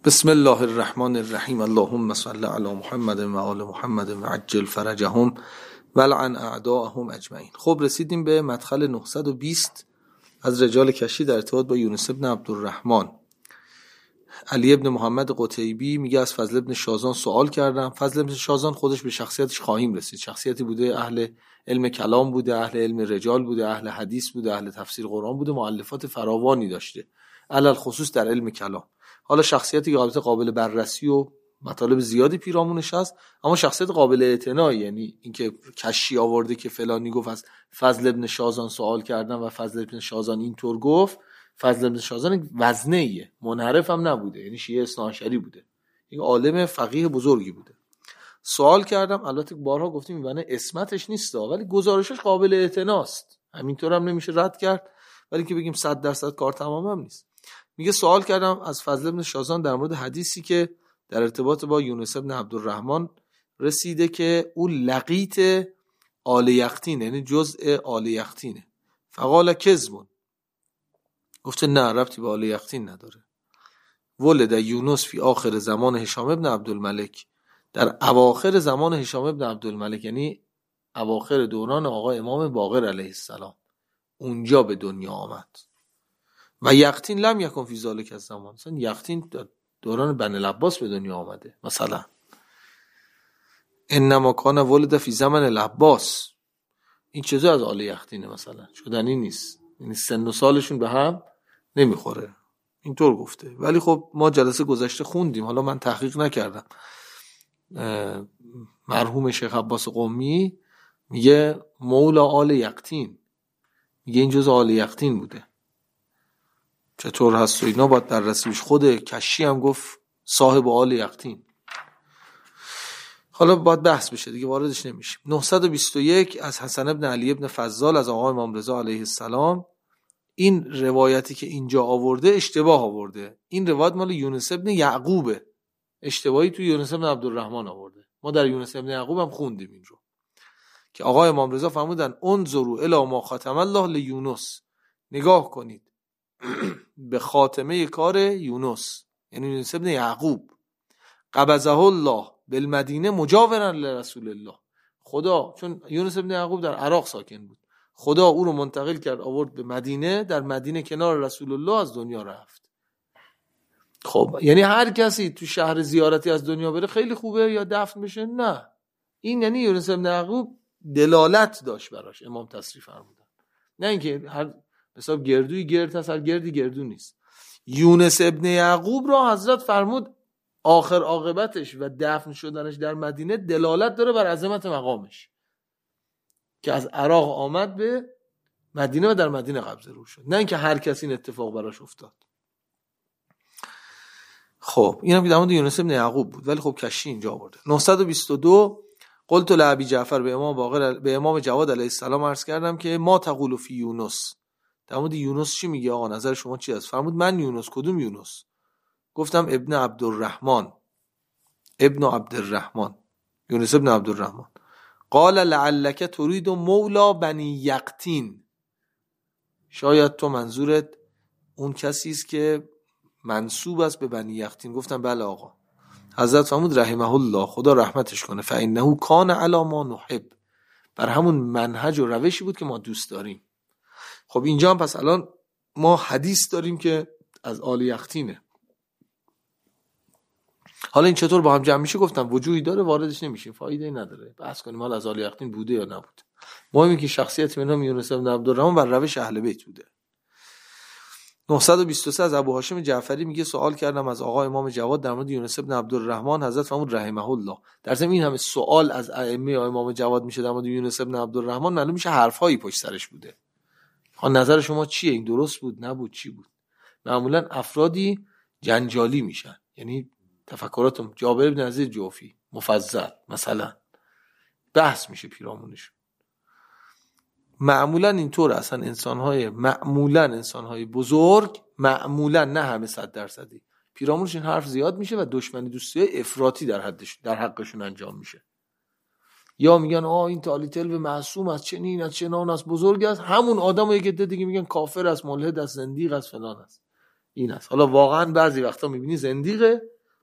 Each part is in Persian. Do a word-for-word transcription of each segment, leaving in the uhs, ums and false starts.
بسم الله الرحمن الرحیم. اللهم صل علی محمد و آل محمد و عجل فرجهم و لعن اعداءهم اجمعین. خب رسیدیم به مدخل نهصد و بیست از رجال کشی در ارتباط با یونس ابن عبدالرحمن. علی ابن محمد قتیبی میگه از فضل ابن شازان سوال کردم. فضل ابن شازان خودش به شخصیتش خواهیم رسید. شخصیتی بوده اهل علم کلام بوده، اهل علم رجال بوده، اهل حدیث بوده، اهل تفسیر قرآن بوده، مؤلفات فراوانی داشته علل خصوص در علم کلام. حالا شخصیتی که البته قابل بررسی و مطالب زیادی پیرامونش هست، اما شخصیت قابل اعتنایی، یعنی اینکه کشی آورده که فلانی گفت از فضل ابن شازان سوال کردم و فضل ابن شازان اینطور گفت. فضل ابن شازان وزنیه، منحرف هم نبوده، یعنی شیعه اثناعشری بوده، یک عالم فقیه بزرگی بوده. سوال کردم، البته بارها گفتیم این معنی اسمتش نیست، ولی گزارشش قابل اعتناست، همینطور هم نمیشه رد کرد، ولی که بگیم صد درصد کار تمام هم نیست. میگه سوال کردم از فضل ابن شازان در مورد حدیثی که در ارتباط با یونس ابن عبدالرحمن رسیده که او لقیط آل یقطین، یعنی جزء آل یقطینه. فقال کذبون، گفته نه، ربطی به آل یقطین نداره. ولد یونس فی آخر زمان هشام ابن عبدالملک، در اواخر زمان هشام ابن عبدالملک، یعنی اواخر دوران آقا امام باقر علیه السلام، اونجا به دنیا آمد. و یقطین لم یکن فی ذالک الزمان، مثلا یقطین دوران بنی العباس به دنیا آمده. مثلا انما کان ولد فی زمن العباس، این چیزا از آل یقطینه مثلا، شدنی نیست، یعنی سن و سالشون به هم نمیخوره، اینطور گفته. ولی خب ما جلسه گذشته خوندیم، حالا من تحقیق نکردم، مرحوم شیخ عباس قمی میگه مولا آل یقطین، میگه این جز آل یقطین بوده. چطور هست و اینا باید بررسی بشه. خود کشی هم گفت صاحب آل یقطین. حالا باید بحث بشه دیگه، واردش نمیشیم. نهصد و بیست و یک از حسن ابن علی ابن فضال از آقا امام رضا علیه السلام. این روایتی که اینجا آورده اشتباه آورده. این روایت مال یونس ابن یعقوبه، اشتباهی تو یونس ابن عبدالرحمن آورده. ما در یونس ابن یعقوب هم خوندیم این رو که آقا امام رضا فرمودن انظروا الی ما ختم الله لیونس، نگاه کنید به خاتمه کار یونس، یعنی یونس ابن یعقوب. قبضه الله بالمدینه مجاورا لرسول الله، خدا، چون یونس ابن یعقوب در عراق ساکن بود، خدا او رو منتقل کرد آورد به مدینه، در مدینه کنار رسول الله از دنیا رفت. خب یعنی هر کسی تو شهر زیارتی از دنیا بره خیلی خوبه یا دفن بشه؟ نه، این یعنی یونس ابن یعقوب دلالت داشت براش، امام تصریح فرمودن، نه اینکه هر مثلا گردوی گرد هست، هر گردی گردو نیست. یونس ابن یعقوب را حضرت فرمود آخر عاقبتش و دفن شدنش در مدینه دلالت داره بر عظمت مقامش که از عراق آمد به مدینه و در مدینه قبضه رو شد، نه اینکه هر کسی این اتفاق براش افتاد. خب اینم که در مورد یونس ابن یعقوب بود، ولی خب کشی اینجا آورده. نهصد و بیست و دو قلت لابی جعفر، به امام باقر به امام جواد علیه السلام عرض کردم که ما تقول فی یونس، در مورد یونس چی میگه آقا، نظر شما چی است؟ فرمود من یونس. کدوم یونس؟ گفتم ابن عبدالرحمن، ابن عبدالرحمن، یونس ابن عبدالرحمن. قال لعلک تريد مولا بنی یقطین، شاید تو منظورت اون کسی است که منسوب است به بنی یقطین. گفتم بله آقا. حضرت فرمود رحمه الله، خدا رحمتش کنه، فانه کان علی ما نحب، بر همون منهج و روشی بود که ما دوست داریم. خب اینجا هم پس الان ما حدیث داریم که از آل یقطینه. حالا این چطور با هم جمع میشه؟ گفتم وجودی داره، واردش نمیشیم، فایده ای نداره بحث کنیم حال از آل یقطین بوده یا نبوده. مهم اینه که شخصیت به نام یونس بن عبدالرحمن بر روش اهل بیت بوده. نهصد و بیست و سه از ابو هاشم جعفری میگه سوال کردم از آقا امام جواد در مورد یونس بن عبدالرحمن، حضرت فرمود رحمه الله. در ضمن این همه سوال از ائمه امام جواد میشه در مورد یونس بن عبدالرحمن، معلوم میشه حرفایی پشت سرش بوده. ها نظر شما چیه؟ این درست بود، نبود، چی بود؟ معمولا افرادی جنجالی میشن، یعنی تفکراتم جابر بن عزیز جوفی مفضل مثلا بحث میشه پیرامونش. معمولا اینطور اصلا انسانهای معمولا انسانهای بزرگ معمولا، نه همه صد درصدی، پیرامونش این حرف زیاد میشه و دشمنی دوستی افراطی در حدش در حقشون انجام میشه. یا میگن آه این تالیتل به معصوم از چنین از چنان از بزرگ است، همون آدمو یک عده دیگه میگن کافر است، ملحد است، زندیق است، فلان است، این است. حالا واقعا بعضی وقتا میبینی زندیقه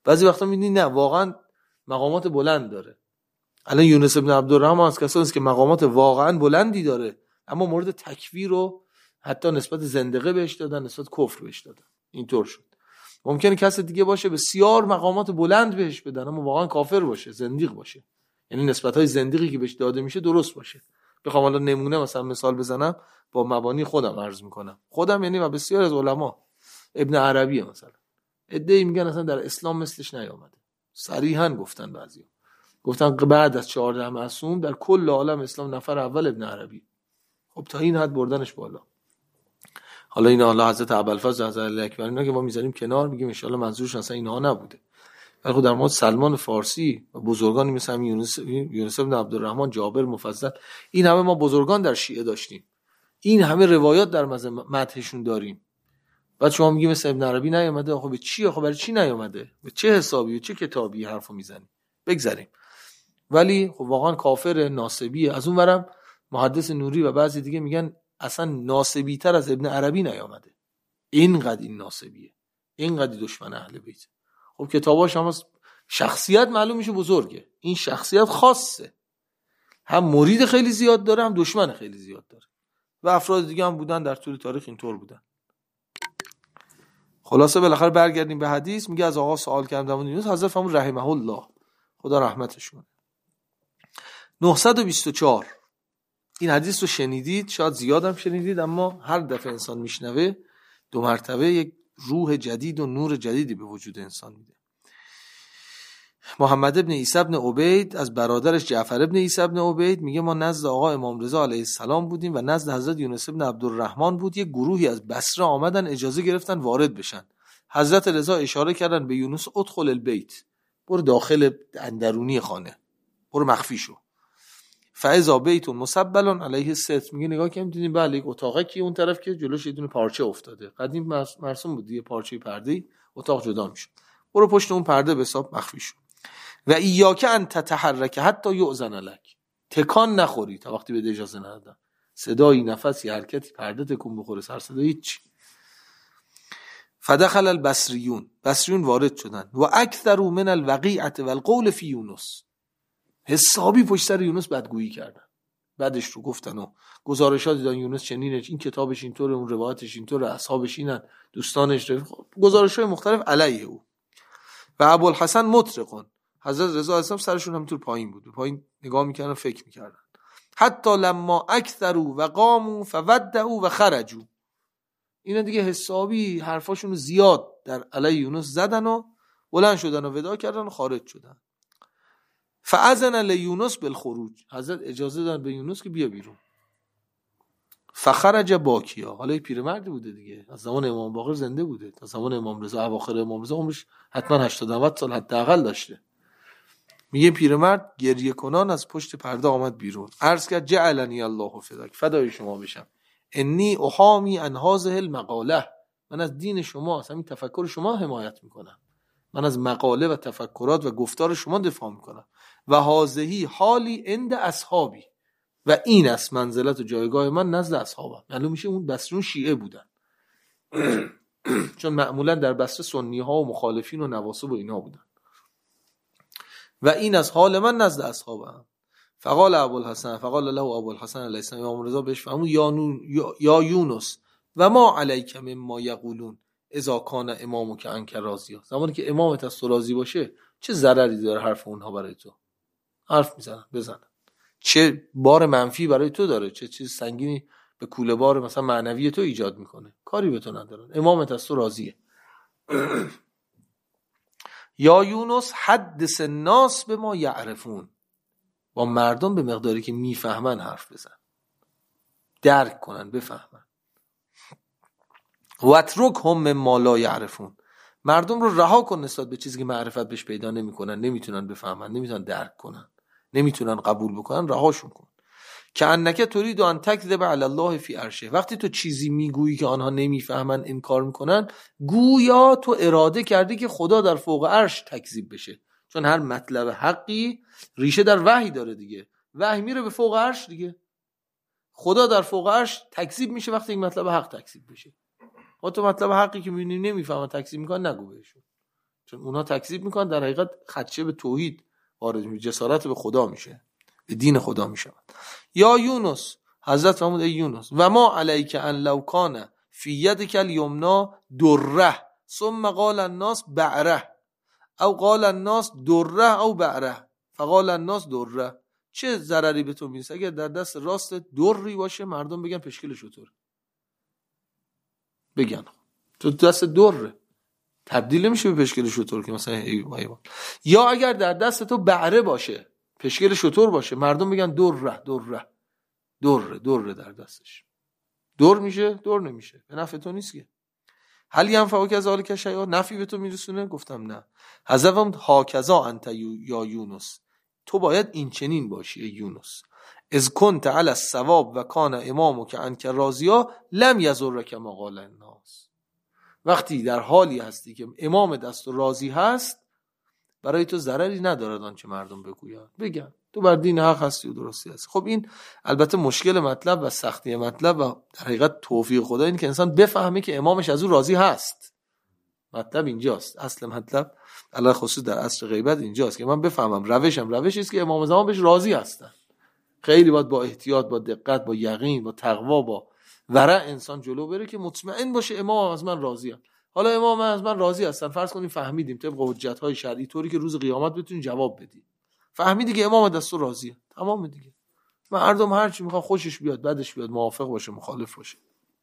بعضی وقتا می‌بینی نه واقعا مقامات بلند داره. الان یونس ابن عبدالرحمن از کسانی است که مقامات واقعا بلندی داره، اما مورد تکفیر رو حتی نسبت زندقه بهش دادن، نسبت کفر بهش دادن. اینطور شد. ممکنه کسی دیگه باشه بسیار مقامات بلند بهش بدن اما واقعا کافر باشه، زندیق باشه، یعنی نسبت‌های زندیقی که بهش داده میشه درست باشه. بخوام الان نمونه مثلا مثال بزنم با مبانی خودم عرض میکنم، خودم یعنی و بسیار از علما، ابن عربی مثلا ادعی میگن اصلا در اسلام مثلش نیامده، صریحا گفتن بعضیا، گفتن بعد از چهارده معصوم در کل عالم اسلام نفر اول ابن عربی. خب تا این حد بردنش بالا. حالا این الله حضرت ابوالفضل حضرت علی اکبر اینا که ما میذاریم کنار، میگیم ان شاء الله منظورش اصلا اینها نبوده. ولی خب در مورد سلمان فارسی و بزرگانی مثل یونس یونس بن عبدالرحمن، جابر مفضل، این همه ما بزرگان در شیعه داشتیم، این همه روایات در مدحشون داریم. بعد شما میگی مثل ابن عربی نیامده. خب به چی؟ خب برای چی نیامده؟ به چه حسابی و چه کتابی حرفو میزنی؟ بگذاریم. ولی خب واقعا کافر ناسبیه. از اون ورم محدث نوری و بعضی دیگه میگن اصلا ناسبی تر از ابن عربی نیامده. اینقدر این ناسبیه، اینقدر دشمن اهل بیت. خب کتاباش هم شخصیت معلوم میشه بزرگه، این شخصیت خاصه، هم مرید خیلی زیاد داره هم دشمن خیلی زیاد داره و افراد دیگه هم بودن در طول تاریخ اینطور بودن. خلاصه بالاخره برگردیم به حدیث. میگه از آقا سوال کردم و یونس، حضرت فرمود رحمه الله، خدا رحمتش کنه. نهصد و بیست و چهار این حدیث رو شنیدید، شاید زیادم شنیدید، اما هر دفعه انسان میشنوه دو مرتبه یک روح جدید و نور جدیدی به وجود انسان میده. محمد ابن عیسی ابن عبید از برادرش جعفر ابن عیسی ابن عبید میگه ما نزد آقا امام رضا علیه السلام بودیم و نزد حضرت یونس ابن عبدالرحمن بود. یک گروهی از بصره آمدن اجازه گرفتن وارد بشن. حضرت رضا اشاره کردن به یونس ادخل البیت، برو داخل اندرونی خانه، برو مخفی شو. فاذا بیت مسبل علیه الستر، میگه نگاه کنیم دیدیم بله یک اتاقه کی اون طرف که جلوش یه دونه پارچه افتاده، قدیم مرسوم بود دیگه، پارچه پرده‌ای اتاق جدا میشه، برو پشت اون پرده به حساب مخفی شو. و ایاک ان تتحرک حتی یؤذن لک، تکان نخوری تا وقتی به اجازه ندادن، صدایی، نفسی، حرکتی، پرده تکون بخوره، سر صدا هیچ. فدخل البصریون، بصریون وارد شدن. و اکثر من الوقیعه والقول فی یونس، حسابی پشت سر یونس بدگویی کردن، بعدش رو گفتن و گزارشات دادن یونس چنینه، این کتابش اینطوره، اون روایتش اینطوره، اصحابش اینن، دوستانش، گزارش‌های مختلف علیه او. و ابوالحسن مطرقون، حضرت رضا السلام سرشون همینطور پایین بود، پایین نگاه میکردن، فکر میکردن. حتی لما اکثروا و قاموا فودعوا و خرجوا، اینا دیگه حسابی حرفاشون زیاد در علی یونس زدن و بلند شدن و وداع کردن و خارج شدن. فاذن لیونس بالخروج، حضرت اجازه دادن به یونس که بیا بیرون. فخرج باکیا، حالا پیرمردی بوده دیگه، از زمان امام باقر زنده بوده، تا زمان امام رضا، اواخر امام رضا عمرش حتما هشتاد نود سال حداقل داشته. میگه پیرمرد گریه کنان از پشت پرده آمد بیرون، عرض کرد جعلنی الله فداک، فدای شما بشم، انی احامی عن هذه المقاله، من از دین شما، از همین تفکر شما حمایت میکنم، من از مقاله و تفکرات و گفتار شما دفاع میکنم. و هذه حالی عند اصحابی، و این است منزلت و جایگاه من نزد اصحابم. معلوم میشه اون بصریون شیعه بودن چون معمولا در بصره سنی ها و مخالفین و نواصب و اینا بودن. و این از حال من نزد اصحابم. فقال ابوالحسن، فقال له ابوالحسن علیه السلام، امام رضا بهش فرمود یا نون یا یونس و ما علیک مما یقولون اذا کان امامک عنک راضیا، زمانی که امامت از تو راضی باشه چه ضرری داره حرف اونها برای تو؟ حرف میزنن بزنن، چه بار منفی برای تو داره، چه چیز سنگینی به کوله بار مثلا معنوی تو ایجاد میکنه، کاری به تو ندارن، امامت از تو راضیه. یا یونس حدث الناس به ما یعرفون، با مردم به مقداری که میفهمن حرف بزن، درک کنن، بفهمن. و اترکهم مما لا یعرفون، مردم رو رها کن نسبت به چیزی که معرفت بهش پیدا نمیکنن، نمیتونن بفهمن، نمیتونن درک کنن، نمیتونن قبول بکنن، رهاشون کن. که انک ترید ان تکذب علی الله فی عرشه، وقتی تو چیزی میگویی که آنها نمیفهمن، انکار میکنن، گویا تو اراده کردی که خدا در فوق عرش تکذیب بشه، چون هر مطلب حقی ریشه در وحی داره دیگه، وحی میره به فوق عرش دیگه، خدا در فوق عرش تکذیب میشه وقتی این مطلب حق تکذیب بشه. و تو مطلب حقی که میبینی نمیفهمن تکذیب میکنن، نگو بهشون، چون اونا تکذیب میکنن، در حقیقت خدشه به توحید وارد میشه، جسارت به خدا میشه، به دین خدا میشه. یا یونس، حضرت فرمود ای یونس و ما علیک ان لو کان فی یدک الیمنا دره ثم قال الناس بعره او قال الناس دره او بعره فقال الناس دره. چه ضرری به تو میرسه اگر در دست راست دری باشه مردم بگن پشکل شتر، بگن تو دست دره، تبدیل میشه به پشکل شتر که مثلا حیوان. یا اگر در دست تو بعره باشه، پشکل شتر باشه، مردم بگن دره دره دره دره در دستش، دور میشه دور نمیشه، به نفع تو نیست که. هل ینفعک ذلک شیئا، نفعی به تو میرسونه؟ گفتم نه. حذفم هاکذا انت یا یونس، تو باید این چنین باشی ای یونس. اذ کنت علی الصواب و کان امامک عنک راضیا لم یضرک ما قال الناس. وقتی در حالی هستی که امام دست و راضی هست، برای تو ضرری ندارد آنچه مردم بگویند، بگن تو بر دین حق هستی و درستی هستی. خب این البته مشکل مطلب و سختی مطلب و در حقیقت توفیق خدا این که انسان بفهمه که امامش از او راضی هست. مطلب اینجاست، اصل مطلب علاوه خصوص در عصر غیبت اینجاست که من بفهمم روشم روشی است که امام زمان بهش راضی هستن. خیلی باید با احتیاط، با دقت، با یقین، با تقوا، با ورع انسان جلو بره که مطمئن باشه امام از من راضیه. حالا امام از من راضی هستن، فرض کنیم فهمیدیم طبق حجت‌های شرعی طوری که روز قیامت بتونی جواب بدی، فهمیدی که امام دستور راضیه، تمام دیگه. مردم هر چی میخواد خوشش بیاد بدش بیاد، موافق باشه مخالف باشه،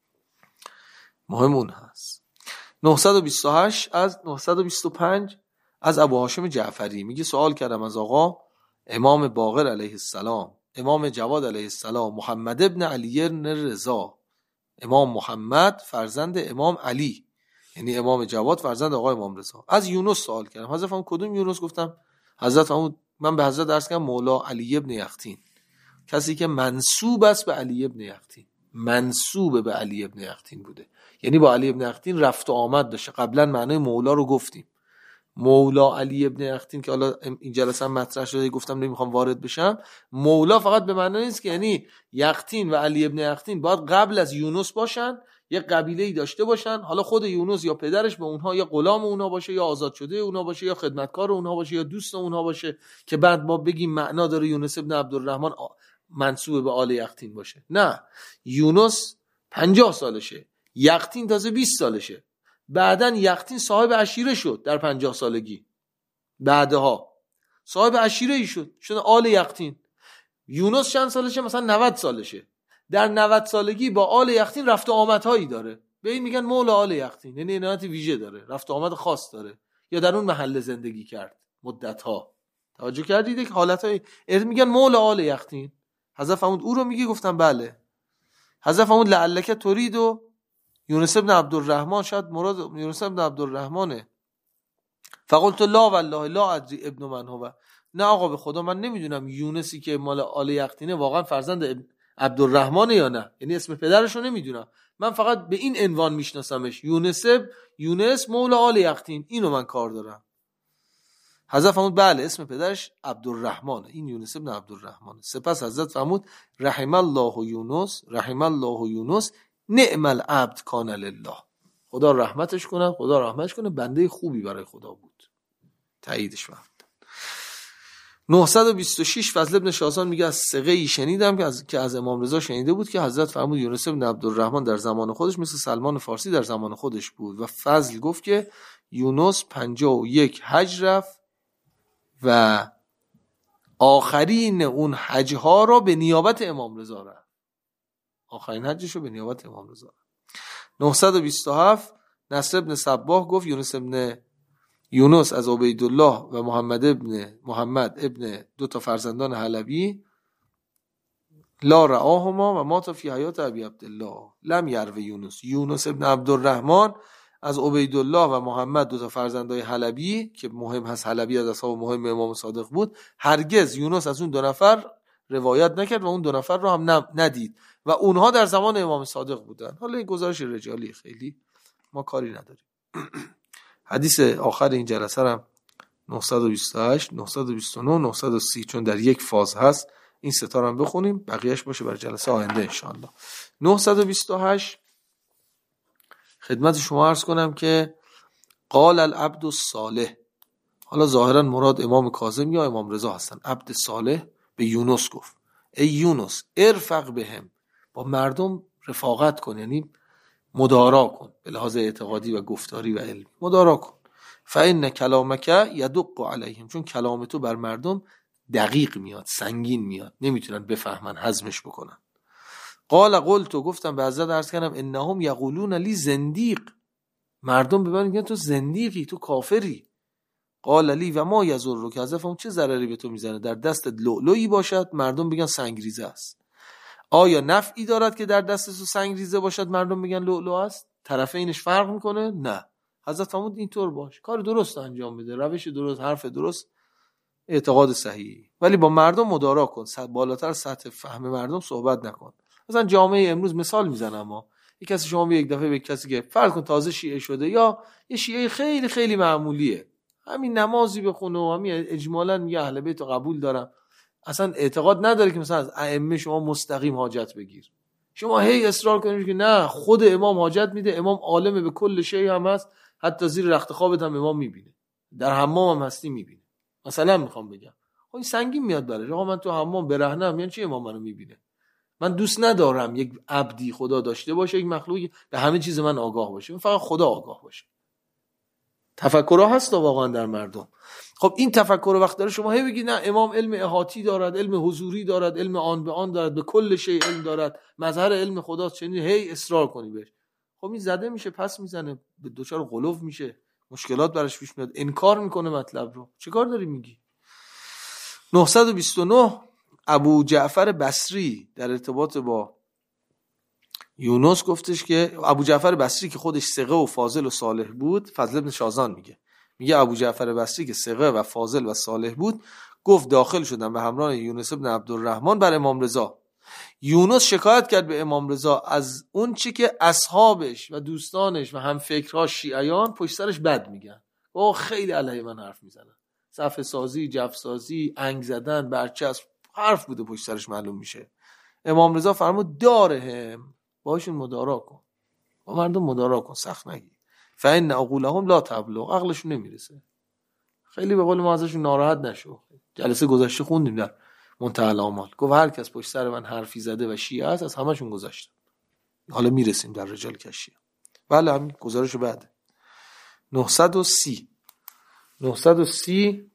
مهم اون هست. نهصد و بیست و هشت از نهصد و بیست و پنج از ابو هاشم جعفری میگه سوال کردم از آقا امام باقر علیه السلام، امام جواد علیه السلام، محمد ابن علی بن رضا، امام محمد فرزند امام علی، یعنی امام جواد فرزند آقا امام رضا. از یونس سوال کردم. حضرت فرمود کدوم یونس؟ گفتم حضرت فرمود من به حضرت درس کردم مولا علی ابن یقطین، کسی که منسوب است به علی ابن یقطین، منسوب به علی ابن یقطین بوده، یعنی با علی ابن یقطین رفت و آمد داشته. قبلا معنای مولا رو گفتیم، مولا علی ابن یقطین که حالا این جلسه هم مطرح شده، گفتم نمیخوام وارد بشم. مولا فقط به معنی نیست که یعنی یقطین و علی ابن یقطین باید قبل از یونس باشن، یک قبیله‌ای داشته باشن، حالا خود یونس یا پدرش به اونها یا غلام اونها باشه یا آزاد شده اونها باشه یا خدمتکار اونها باشه یا دوست اونها باشه که بعد ما بگیم معنا داره یونس ابن عبدالرحمن منسوب به آل یقطین باشه. نه، یونس پنجاه سالشه، یقطین تازه بیست سالشه. بعدن یقطین صاحب عشیره شد در پنجاه سالگی، بعدها صاحب عشیره ای شد، شد آل یقطین. یونس چند سالشه؟ مثلا نود سالشه، در نود سالگی با آل یقطین رفت و آمدهایی داره، به این میگن مولا آل یقطین، یعنی عنایت ویژه داره، رفت و آمد خاص داره، یا در اون محله زندگی کرد مدتها. توجه کردید که حالتهای میگن مولا آل یقطین. حضرت فرمود او رو میگی؟ گفتم بله. حضرت فرمود لعلک ترید و یونس ابن عبدالرحمن، شاید مراد یونس ابن عبدالرحمنه. فقلت لا والله لا ادری ابن من هو، نه آقا به خدا من نمیدونم یونسی که مال آل یقطینه واقعا فرزند عبدالرحمن یا نه، یعنی اسم پدرش رو نمیدونم، من فقط به این عنوان میشناسمش، یونس یونس مولا آل یقطین، اینو من کار دارم. حضرت فرمود بله اسم پدرش عبدالرحمن، این یونس ابن عبدالرحمن. سپس حضرت فرمود رحم الله یونس، رحم الله یونس نعم العبد کان لله، خدا رحمتش کنه، خدا رحمتش کنه، بنده خوبی برای خدا بود. تاییدش فرمود. نهصد و بیست و شش فضل ابن شاسان میگه از ثقه‌ای شنیدم که از که از امام رضا شنیده بود که حضرت فرمود یونس ابن عبدالرحمن در زمان خودش مثل سلمان فارسی در زمان خودش بود. و فضل گفت که یونس پنجاه و یک حج رفت و آخرین اون حج ها را به نیابت امام رضا رفت، آخرین حجش رو به نیابت امام رضا. نهصد و بیست و هفت نصر ابن صباح گفت یونس ابن یونس از عبیدالله و محمد ابن محمد ابن دو تا فرزندان حلبی لا رعاهما و مات فی حیات ابی عبدالله لم یروی یونس. یونس ابن عبدالرحمن از عبیدالله و محمد دو تا فرزندای حلبی که مهم هست، حلبی از اصحاب مهم امام صادق بود، هرگز یونس از اون دو نفر روایت نکرد و اون دو نفر رو هم ندید و اونها در زمان امام صادق بودن. حالا این گزارش رجالی خیلی ما کاری نداریم. حدیث آخر این جلسه هم نهصد و بیست و هشت، نهصد و بیست و نه، نهصد و سی چون در یک فاز هست این ستا رو هم بخونیم، بقیهش باشه برای جلسه آینده انشاءالله. نهصد و بیست و هشت خدمت شما عرض کنم که قال العبد الصالح. حالا ظاهرا مراد امام کاظم یا امام رضا هستن. عبد صالح به یونس گفت ای یونس ارفق بهم، با مردم رفاقت کن، یعنی مدارا کن به لحاظ اعتقادی و گفتاری و علمی، مدارا کن. فإن کلامک یدق علیهم، چون کلام تو بر مردم دقیق میاد، سنگین میاد، نمیتونن بفهمن، هضمش بکنن. قال قلت، گفتم به حضرت عرض کردم انهم یقولون لی زندیق، مردم به من میگن تو زندیقی، تو کافری. قال لی و ما یضرک، از افهم چه ضرری به تو میزنه در دستت لؤلؤیی باشد مردم بگن سنگریزه است؟ آیا نفعی دارد که در دست تو سنگریزه باشد مردم بگن لؤلؤ است؟ طرفینش فرق میکنه؟ نه. حضرت فرمود اینطور باش، کار درست انجام بده، روش درست، حرف درست، اعتقاد صحیحی، ولی با مردم مدارا کن، بالاتر سطح فهم مردم صحبت نکن. مثلا جامعه امروز مثال میزنم، ما یک کسی شما یک دفعه به کسی که فرض کن تازه شیعه شده یا یه شیعه خیلی خیلی معمولیه، همین نمازی بخونه و همین اجمالاً میگه اهل بیت رو قبول دارم، اصلا اعتقاد نداره که مثلا از ائمه شما مستقیم حاجت بگیر. شما هی اصرار کنید که نه خود امام حاجت میده، امام عالم به کل شیء هم هست، حتی زیر رخت خوابت هم امام میبینه، در حمام هم هستی میبینه. مثلا میخوام بگم خب این سنگین میاد برای آقا من تو حمام برهنم، یعنی چی امام منو میبینه؟ من دوست ندارم یک عبدی خدا داشته باشه، یک مخلوقی به همه چیز من آگاه باشه، من فقط خدا آگاه باشه. تفکرها هست واقعا در مردم. خب این تفکر وقت داره شما هی بگید نه امام علم احاطی دارد، علم حضوری دارد، علم آن به آن دارد، به کل شیء علم دارد، مظهر علم خداست، چنین هی اصرار کنی بهش. خب این زده میشه، پس میزنه، به دچار غلو میشه، مشکلات براش پیش میاد، انکار میکنه مطلب رو. چیکار داری میگی؟ نهصد و بیست و نه ابو جعفر بصری در ارتباط با یونس گفتش که ابو جعفر بصری که خودش ثقه و فاضل و صالح بود، فضل ابن شازان میگه میگه ابو جعفر بصری که ثقه و فاضل و صالح بود، گفت داخل شدم به همراه یونس ابن عبدالرحمن بر امام رضا. یونس شکایت کرد به امام رضا از اون چی که اصحابش و دوستانش و هم فکرها شیعیان پشت سرش بد میگن. او خیلی علیه من حرف میزنن، صفحه سازی، جف سازی، انگ زدن، برچسب، حرف بوده پشت سرش معلوم میشه. امام رضا فرمود دارهم، باشون مدارا کن، با مردم مدارا کن، سخت نگی. فإن عقولهم لا تبلغ، عقلشون نمیرسه. خیلی به قول ما ازشون ناراحت نشو. جلسه گذشته خوندیم در منتهی الآمال، گفت هر کس پشت سر من حرفی زده و شیعه است از همشون گذشتم. حالا میرسیم در رجال کشیه. بله همین گزارش بعد. نهصد و سی نهصد و سی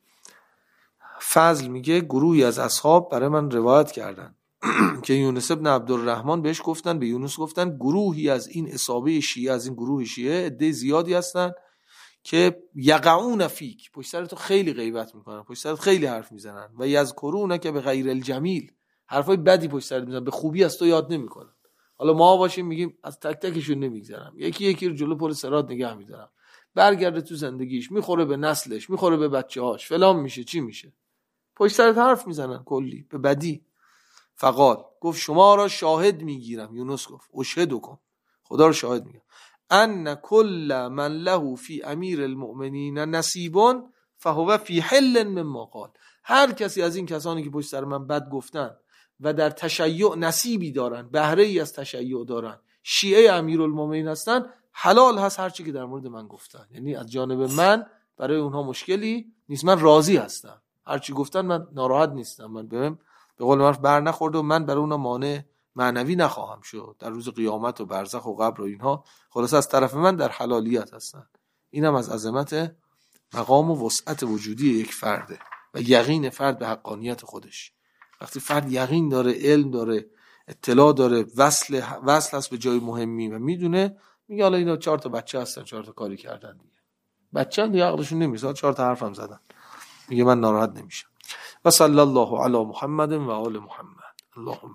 فضل میگه گروهی از اصحاب برای من روایت کردن که یونس ابن عبدالرحمن بهش گفتن، به یونس گفتن گروهی از این اصابه شیعه، از این گروه شیعه عده زیادی هستن که یقعون فیک، پشت سر تو خیلی غیبت میکنن، پشت سر خیلی حرف میزنن، و یذکرون که به غیر الجمیل، حرفای بدی پشت سر میزنن، به خوبی از تو یاد نمیکنن. حالا ما باشیم میگیم از تک تکشون نمیگذرم، یکی یکی رو جلو پل صراط نگه میدارم، برگرده تو زندگیش، میخوره به نسلش، میخوره به بچه‌هاش، فلان میشه، چی میشه، پشت سرت حرف میزنن کلی به بدی. فقال، گفت شما را شاهد میگیرم، یونس گفت اشهدکم، خدا رو شاهد میگیرم، ان کل من له فی امیر المؤمنین نصیب فهو فی حل مما قال، هر کسی از این کسانی که پشت سر من بد گفتن و در تشیع نصیبی دارن، بهره ای از تشیع دارن، شیعه امیرالمومنین هستن، حلال هست هر چی که در مورد من گفتن، یعنی از جانب من برای اونها مشکلی نیست، من راضی هستم، هر چی گفتن من ناراحت نیستم، من بهم به قول معروف بر نخورده و من برای اونها مانع معنوی نخواهم شد در روز قیامت و برزخ و قبر و اینها، خلاص از طرف من در حلالیت هستن. اینم از عظمت مقام و وسعت وجودی یک فرده و یقین فرد به حقانیت خودش. وقتی فرد یقین داره، علم داره، اطلاع داره، وصل وصل هست به جای مهمی و میدونه، میگه حالا اینا چهار تا بچه هستن، چهار تا کاری کردن دیگه، بچه‌ن دیگه عقلشون نمیرسه، چهار تا حرفم زدن، میگه من ناراحت نمیشم. و صلی الله علی محمد و آل محمد. اللهم